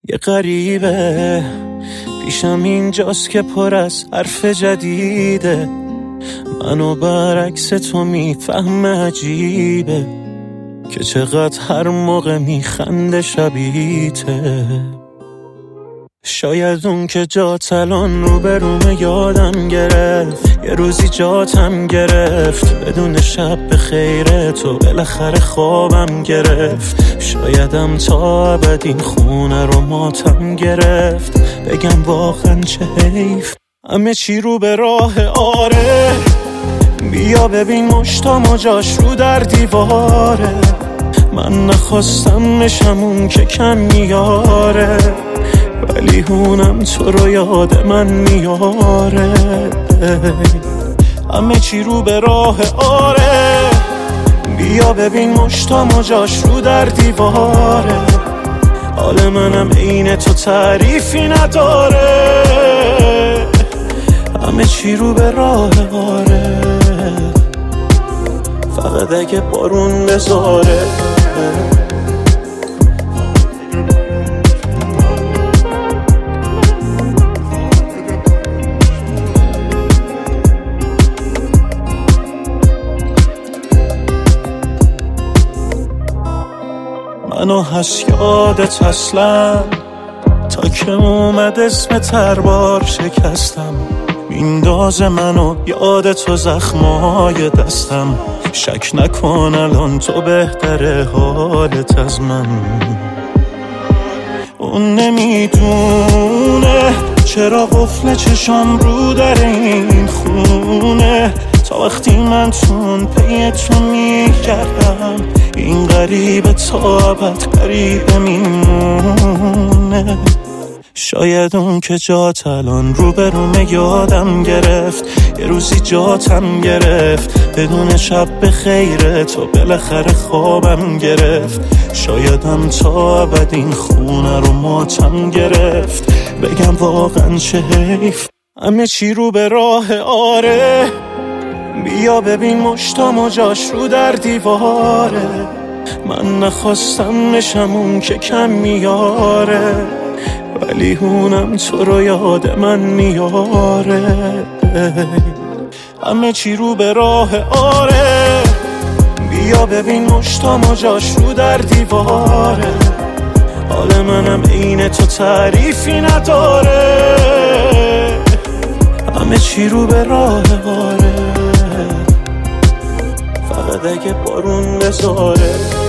یه غریبه پیشم اینجاست که پر از حرف جدیده، منو برعکس تو میفهم عجیبه که چقدر هر موقع میخنده شبیته. شاید اون که جات الان رو به روم یادم گرفت، یه روزی جاتم گرفت، بدون شب به خیره تو بالاخره خوابم گرفت. شایدم تا ابد این خونه رو ماتم گرفت، بگم واقعا چه حیف همه چی رو به راه. آره بیا ببین مشتام و جاش رو در دیواره، من نخواستم بشم اون که کم میاره، ولی هونم تو رو یاد من میاره. همه چی رو به راه. آره بیا ببین مشتام و جاش رو در دیواره، حال منم عین تو تعریفی نداره. همه چی رو به راه. آره فقط اگه بارون بذاره. منو هست یادت اصلا تا که اومد اسم تربار شکستم، میندازه منو یاد تو زخمای دستم. شک نکن الان تو بهتره حالت از من. اون نمیدونه چرا قفل چشام رو در این خونه، تا وقتی من تون پی تو میگردم این غریبه تا ابد غریبه میمونه. شاید اون که جات الان رو به روم یادم گرفت، یه روزی جاتم گرفت، بدون شب به خیره تو بالاخره خوابم گرفت. شایدم تا ابد این خونه رو ماتم گرفت، بگم واقعا چه حیف همه چی رو به راه. آره بیا ببین مشتام و جاش رو در دیواره، من نخواستم بشم اون که کم میاره، ولی هونم تو رو یاد من میاره. همه چی رو به راه. آره بیا ببین مشتام و جاش رو در دیواره، حال منم عین تو تعریفی نداره. همه چی رو به راه. آره فقط اگه بارون بذاره.